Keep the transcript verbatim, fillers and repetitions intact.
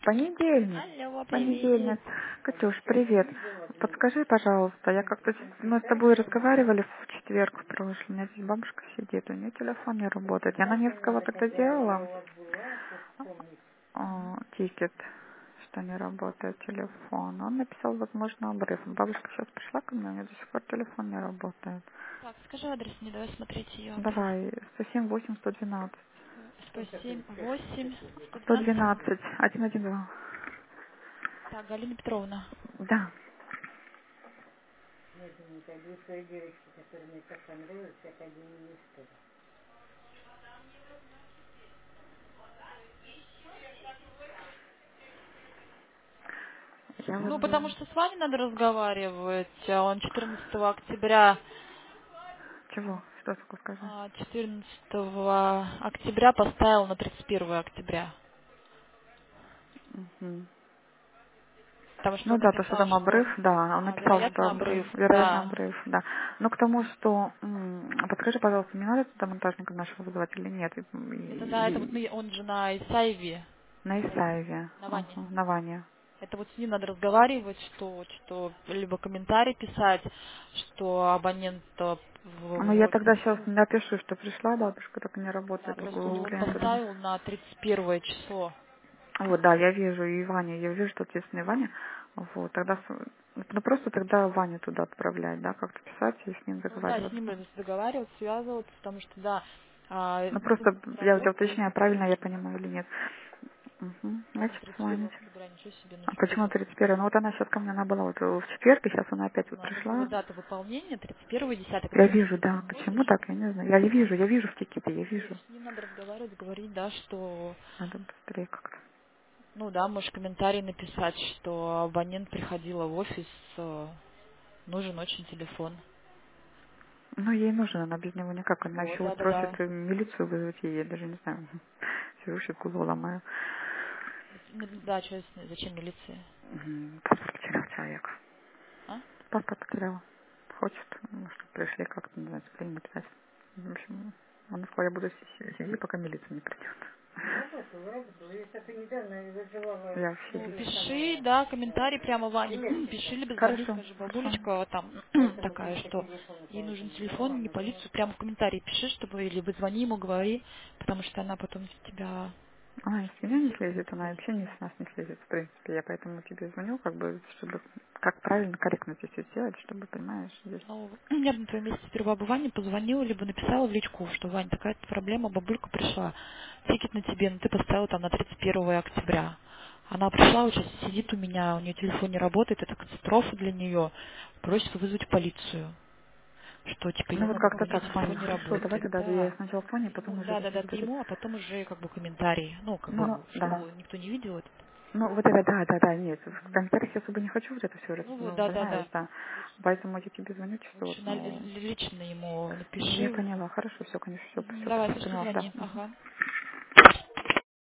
Понедельник. Алло, привет. Понедельник. Катюш, привет. Подскажи, пожалуйста, я как-то... с- Мы с тобой разговаривали в четверг в прошлый. У меня здесь бабушка сидит, у нее телефон не работает. Я на Невского тогда делала Мгм. а, тикет, что не работает телефон. Он написал, возможно, обрыв. Бабушка сейчас пришла ко мне, у нее до сих пор телефон не работает. Так, скажи адрес, не давай смотреть ее адрес. Давай, сто семь восемь сто двенадцать. сто семь восемь сто сто двенадцать. двенадцать один один два. Так, Галина Петровна. Да. Я вот Ну, за... потому что с вами надо разговаривать. а Он четырнадцатого октября, Чего? Что такое, скажи? а, четырнадцатого октября поставил на тридцать первое октября. Мгм. Потому что Ну он да, то, что написал, там что обрыв, да, он а, написал, что вероятно обрыв, обрыв, вероятно да. обрыв, да. Но к тому, что, м, подскажи, пожалуйста, мне надо туда монтажника нашего вызывать или нет? И- Это да, это вот Или мы, он же на Исаеве, на Исаеве, Исаеве, на Ване. ага, на Ване. Это вот с ним надо разговаривать, что, что либо комментарий писать, что абонент э, в, Ну, в я тогда сейчас офис, напишу, что пришла бабушка, только не да, работает у просто у он клиента. поставил на тридцать первое число. Вот, да, я вижу и Ваня, я вижу, что ответственный Ваня. Вот, тогда, с- ну, просто тогда Ваню туда отправлять, да, как-то писать и с ним Ну да, с ним договариваться. надо договариваться, связываться, потому что да, а, Ну, сын просто я у тебя работает, уточняю, правильно я понимаю или нет. Угу. да, на Значит, тридцать первое Ваня. октября, ничего себе, ну А что почему это? тридцать первое? Ну вот она сейчас ко мне, она была вот в четверг, и сейчас она опять У вот нас было пришла. дата выполнения тридцать первое десятое, Я когда ты вижу, тикет да. Почему заходишь, так? Я не знаю. Я вижу, я вижу в тикете, я и вижу. с ним надо разговаривать, говорить, да, что Надо быстрее как-то. ну да, можешь комментарий написать, что абонент приходила в офис, э, нужен очень телефон. Ну, ей нужен, она без него никак. Она Вот, еще вот просит да-да-да. э, милицию вызвать, ей, я даже не знаю. Сижу, сейчас голову ломаю. Ну, да, чё, с- зачем милиции? Мгм. Паспорт потерял человек. А? Паспорт потерял. Хочет, ну, чтобы пришли как-то, не знаю, заявление написать. В общем, он сказал, я буду си- сидеть, пока милиция не придет. Я вообще Ну, здесь. пиши, да, комментарий прямо Ване. Пиши, либо звони, Хорошо, скажи, хорошо. бабулечка там такая, что ей нужен телефон, не полицию, прямо в комментарии пиши, чтобы, либо звони ему, говори, потому что она потом тебя Она из меня не скрутит. слезет, она вообще не с нас не слезет, в принципе. Я поэтому тебе звоню, как бы, чтобы как правильно, корректно здесь все сделать, чтобы, понимаешь, здесь. Ну, я бы на твоем месте сперва бы Ване позвонила, либо написала в личку, что, Вань, такая-то проблема, бабулька пришла, тикет на тебе, но ты поставила там на тридцать первое октября. Она пришла, вот сейчас сидит у меня, у нее телефон не работает, это катастрофа для нее, просит вызвать полицию, что, типа, Ну ей вот надо, как-то у нее так, Фаня, телефон не хорошо, давай работает, тогда я да. сначала к Фане, потом Ну, уже да, это да, все да, ты будет. ему, а потом уже, как бы, комментарий, ну, как Ну, бы, ну, да. чтобы никто не видел это. Ну, вот это, да, да, да, нет, в Мгм. комментариях я особо не хочу вот это все, Ну, вот, ну, да, да, понимаешь, да. да. Лучше, Поэтому я тебе звоню чисто вот, лучше на- ну, лично ему ну, я напиши. поняла, хорошо, все, конечно, все, Мгм. все, Давай, все слушай, поняла, да. звони. Мгм. Ага.